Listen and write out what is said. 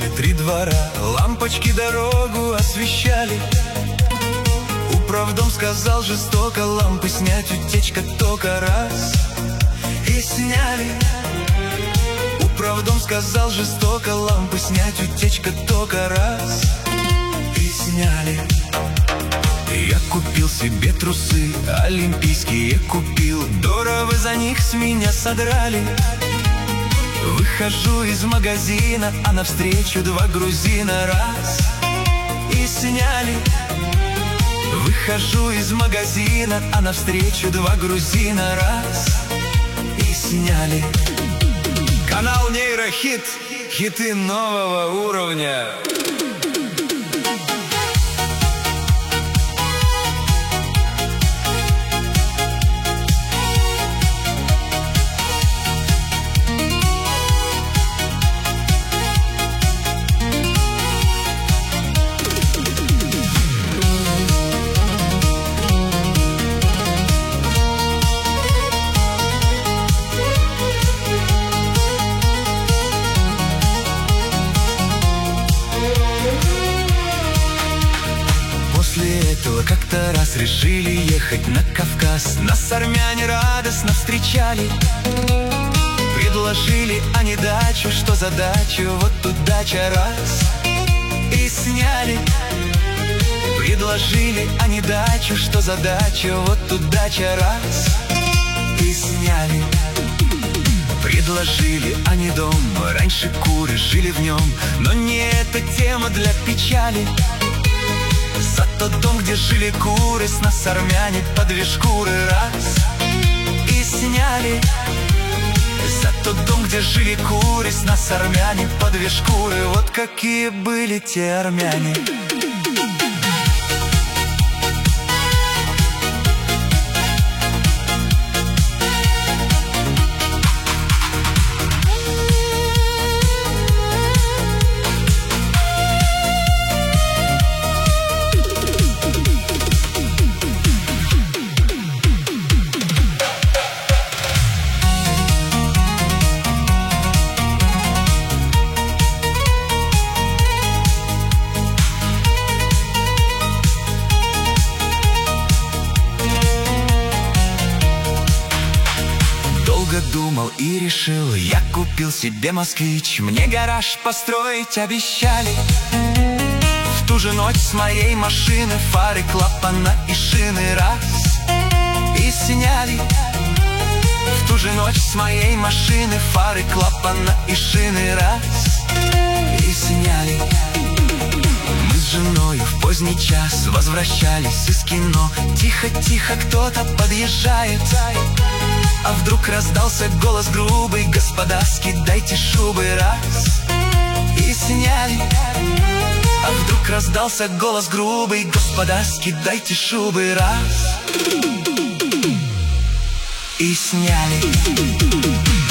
доме 3 двора, лампочки дорогу освещали. Управдом сказал жестоко: лампы снять, утечка тока раз. И сняли. Управдом сказал жестоко: лампы снять, утечка тока раз. И сняли. Я купил себе трусы, олимпийские купил, дорого за них с меня содрали. Выхожу из магазина, а навстречу 2 грузина раз. И сняли. Выхожу из магазина, а навстречу 2 грузина раз. И сняли. Канал Нейрохит, хиты нового уровня. Как-то раз решили ехать на Кавказ. Нас армяне радостно встречали. Предложили они дачу, что за дачу, вот тут дача раз. И сняли. Предложили они дачу, что за дачу, вот тут дача раз. И сняли. Предложили они дом, раньше куры жили в нем, но не эта тема для печали. За тот дом, где жили куры, с нас армяне по 2 шкуры раз. И сняли. За тот дом, где жили куры, с нас армяне по 2 шкуры. Вот какие были те армяне. Думал и решил, я купил себе москвич. Мне гараж построить обещали. В ту же ночь с моей машины фары, клапана и шины раз. И сняли. В ту же ночь с моей машины фары, клапана и шины раз. И сняли. Мы с женой в поздний час возвращались из кино. Тихо-тихо кто-то подъезжает. А вдруг раздался голос грубый: господа, скидайте шубы раз. И сняли. А вдруг раздался голос грубый: господа, скидайте шубы раз. И сняли.